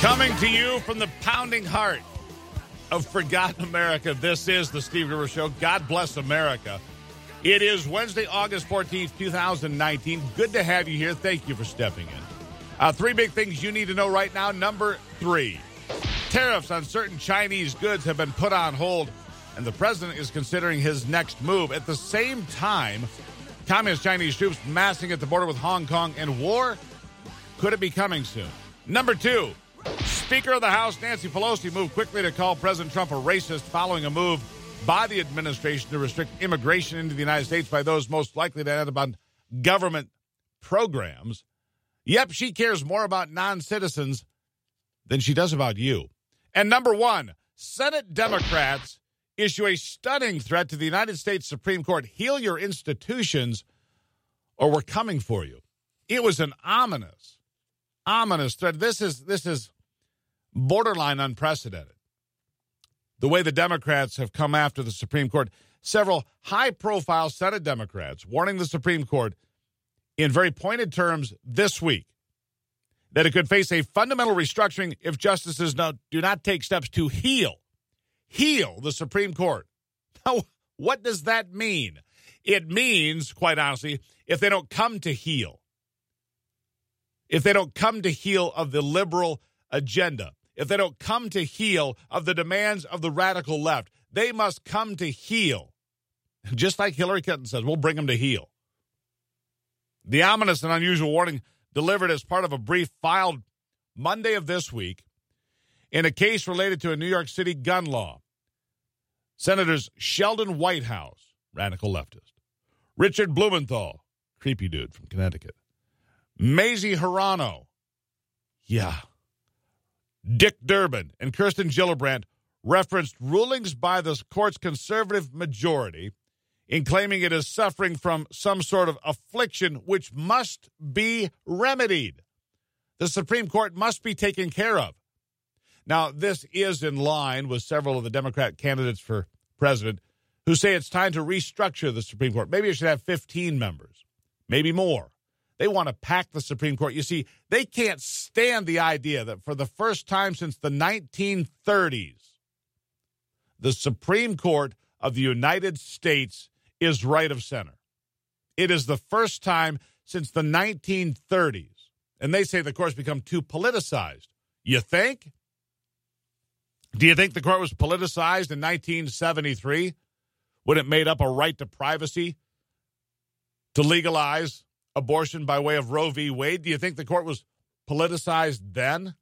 Coming to you from the pounding heart of forgotten America, this is the Steve Gruber Show. God bless America. It is Wednesday, August 14th, 2019. Good to have you here. Thank you for stepping in. Three big things you need to know right now. Number 3, tariffs on certain Chinese goods have been put on hold, and the president is considering his next move. At the same time, communist Chinese troops massing at the border with Hong Kong, and war, could it be coming soon? Number 2, Speaker of the House Nancy Pelosi moved quickly to call President Trump a racist following a move by the administration to restrict immigration into the United States by those most likely to end up on government programs. Yep, she cares more about non-citizens than she does about you. And number 1, Senate Democrats issue a stunning threat to the United States Supreme Court. Heal your institutions or we're coming for you. It was an ominous threat. This is borderline unprecedented. The way the Democrats have come after the Supreme Court. Several high-profile Senate Democrats warning the Supreme Court in very pointed terms this week that it could face a fundamental restructuring if justices do not take steps to heal the Supreme Court. Now, what does that mean? It means, quite honestly, if they don't come to heal. If they don't come to heal of the liberal agenda, if they don't come to heal of the demands of the radical left, they must come to heal. Just like Hillary Clinton says, we'll bring them to heel. The ominous and unusual warning delivered as part of a brief filed Monday of this week in a case related to a New York City gun law. Senators Sheldon Whitehouse, radical leftist, Richard Blumenthal, creepy dude from Connecticut, Mazie Hirono, Dick Durbin, and Kirsten Gillibrand referenced rulings by the court's conservative majority in claiming it is suffering from some sort of affliction which must be remedied. The Supreme Court must be taken care of. Now, this is in line with several of the Democrat candidates for president who say it's time to restructure the Supreme Court. Maybe it should have 15 members, maybe more. They want to pack the Supreme Court. You see, they can't stand the idea that for the first time since the 1930s, the Supreme Court of the United States is right of center. It is the first time since the 1930s. And they say the court's become too politicized. You think? Do you think the court was politicized in 1973 when it made up a right to privacy to legalize abortion by way of Roe v. Wade? Do you think the court was politicized then?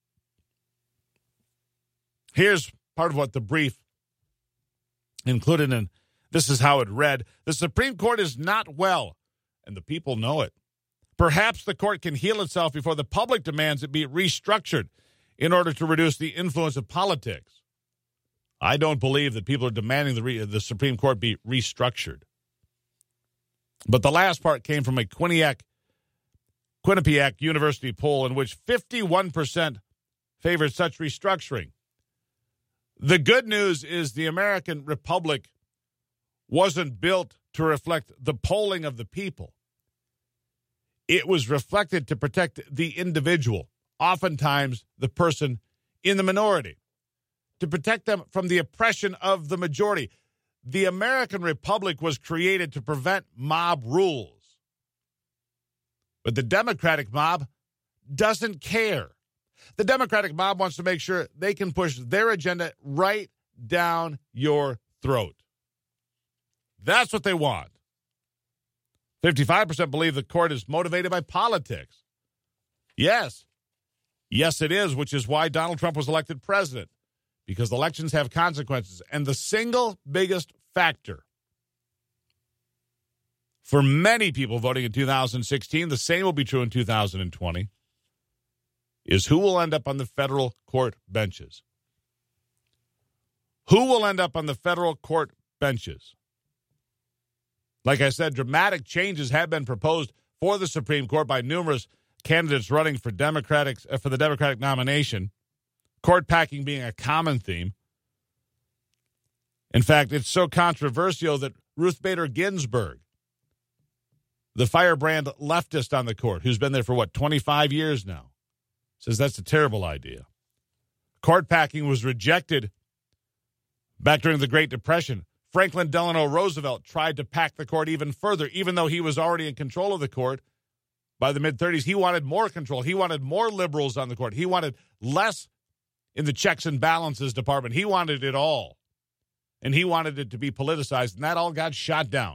Here's part of what the brief included, and this is how it read. The Supreme Court is not well, and the people know it. Perhaps the court can heal itself before the public demands it be restructured in order to reduce the influence of politics. I don't believe that people are demanding the Supreme Court be restructured. But the last part came from a Quinnipiac University poll in which 51% favored such restructuring. The good news is the American Republic wasn't built to reflect the polling of the people. It was reflected to protect the individual, oftentimes the person in the minority, to protect them from the oppression of the majority. The American Republic was created to prevent mob rules. But the Democratic mob doesn't care. The Democratic mob wants to make sure they can push their agenda right down your throat. That's what they want. 55% believe the court is motivated by politics. Yes, it is, which is why Donald Trump was elected president. Because elections have consequences. And the single biggest factor for many people voting in 2016, the same will be true in 2020, is who will end up on the federal court benches. Who will end up on the federal court benches? Like I said, dramatic changes have been proposed for the Supreme Court by numerous candidates running for the Democratic nomination. Court packing being a common theme. In fact, it's so controversial that Ruth Bader Ginsburg, the firebrand leftist on the court, who's been there for, 25 years now, says that's a terrible idea. Court packing was rejected back during the Great Depression. Franklin Delano Roosevelt tried to pack the court even further, even though he was already in control of the court. By the mid-30s, he wanted more control. He wanted more liberals on the court. He wanted less in the checks and balances department. He wanted it all. And he wanted it to be politicized, and that all got shot down.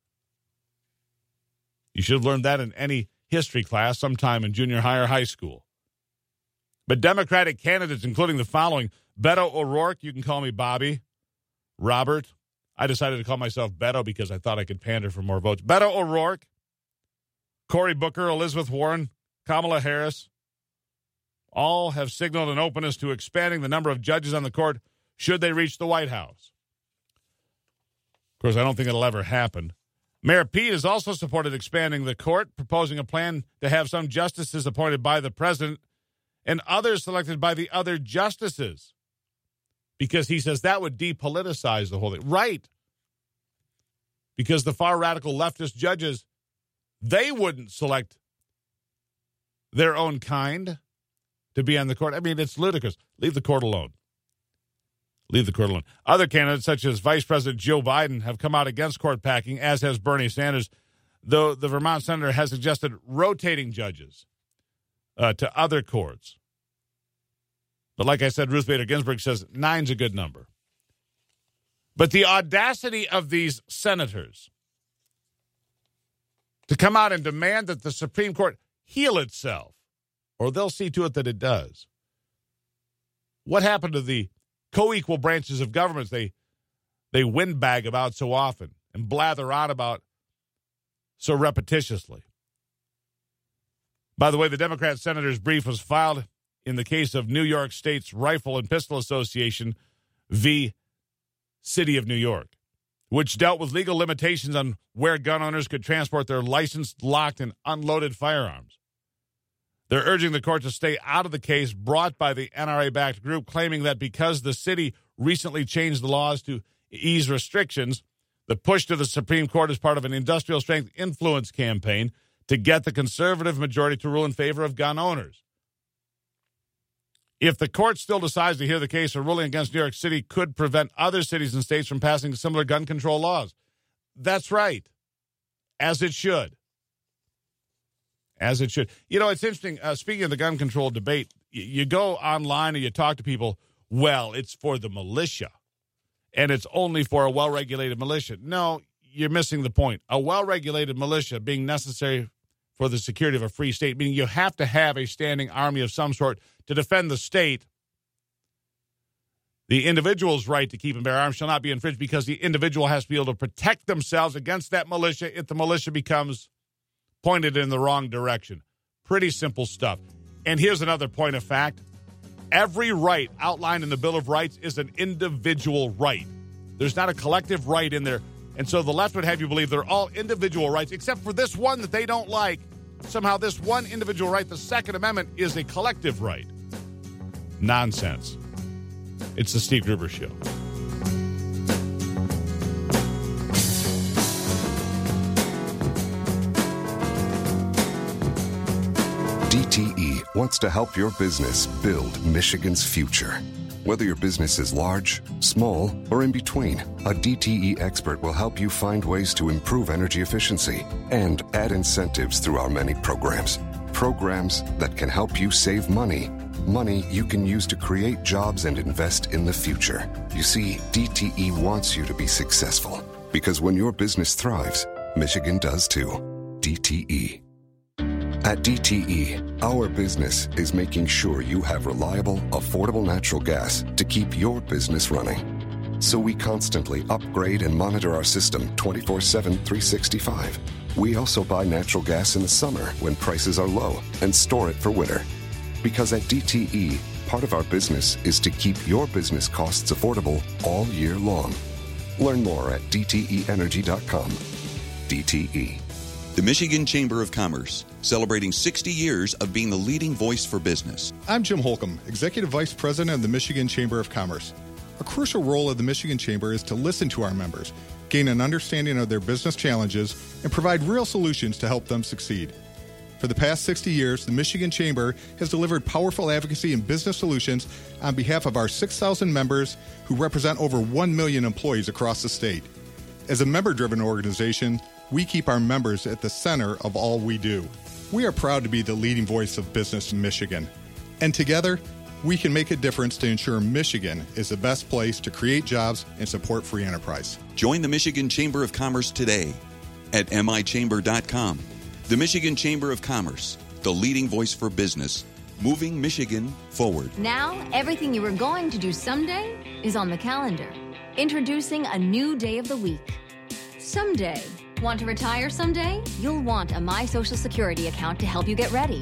You should have learned that in any history class sometime in junior high or high school. But Democratic candidates, including the following: Beto O'Rourke, you can call me Bobby. Robert, I decided to call myself Beto because I thought I could pander for more votes. Beto O'Rourke, Cory Booker, Elizabeth Warren, Kamala Harris, all have signaled an openness to expanding the number of judges on the court should they reach the White House. Of course, I don't think it'll ever happen. Mayor Pete has also supported expanding the court, proposing a plan to have some justices appointed by the president and others selected by the other justices, because he says that would depoliticize the whole thing. Right. Because the far radical leftist judges, they wouldn't select their own kind to be on the court. I mean, it's ludicrous. Leave the court alone. Leave the court alone. Other candidates, such as Vice President Joe Biden, have come out against court packing, as has Bernie Sanders, though the Vermont senator has suggested rotating judges to other courts. But like I said, Ruth Bader Ginsburg says 9's a good number. But the audacity of these senators to come out and demand that the Supreme Court heal itself, or they'll see to it that it does. What happened to the co-equal branches of government they windbag about so often and blather on about so repetitiously? By the way, the Democrat senator's brief was filed in the case of New York State's Rifle and Pistol Association v. City of New York, which dealt with legal limitations on where gun owners could transport their licensed, locked, and unloaded firearms. They're urging the court to stay out of the case brought by the NRA-backed group, claiming that because the city recently changed the laws to ease restrictions, the push to the Supreme Court is part of an industrial-strength influence campaign to get the conservative majority to rule in favor of gun owners. If the court still decides to hear the case, a ruling against New York City could prevent other cities and states from passing similar gun control laws. That's right. As it should. As it should. You know, it's interesting. Speaking of the gun control debate, you go online and you talk to people, well, it's for the militia, and it's only for a well-regulated militia. No, you're missing the point. A well-regulated militia being necessary for the security of a free state, meaning you have to have a standing army of some sort to defend the state. The individual's right to keep and bear arms shall not be infringed because the individual has to be able to protect themselves against that militia if the militia becomes pointed in the wrong direction. Pretty simple stuff. And here's another point of fact. Every right outlined in the Bill of Rights is an individual right. There's not a collective right in there. And so the left would have you believe they're all individual rights, except for this one that they don't like. Somehow this one individual right, the Second Amendment, is a collective right. Nonsense. It's the Steve Gruber Show. DTE wants to help your business build Michigan's future. Whether your business is large, small, or in between, a DTE expert will help you find ways to improve energy efficiency and add incentives through our many programs. Programs that can help you save money. Money you can use to create jobs and invest in the future. You see, DTE wants you to be successful because when your business thrives, Michigan does too. DTE. At DTE, our business is making sure you have reliable, affordable natural gas to keep your business running. So we constantly upgrade and monitor our system 24/7, 365. We also buy natural gas in the summer when prices are low and store it for winter. Because at DTE, part of our business is to keep your business costs affordable all year long. Learn more at dteenergy.com. DTE. The Michigan Chamber of Commerce, celebrating 60 years of being the leading voice for business. I'm Jim Holcomb, Executive Vice President of the Michigan Chamber of Commerce. A crucial role of the Michigan Chamber is to listen to our members, gain an understanding of their business challenges, and provide real solutions to help them succeed. For the past 60 years, the Michigan Chamber has delivered powerful advocacy and business solutions on behalf of our 6,000 members who represent over 1 million employees across the state. As a member-driven organization, we keep our members at the center of all we do. We are proud to be the leading voice of business in Michigan. And together, we can make a difference to ensure Michigan is the best place to create jobs and support free enterprise. Join the Michigan Chamber of Commerce today at michamber.com. The Michigan Chamber of Commerce, the leading voice for business, moving Michigan forward. Now, everything you were going to do someday is on the calendar. Introducing a new day of the week. Someday. Want to retire someday? You'll want a My Social Security account to help you get ready.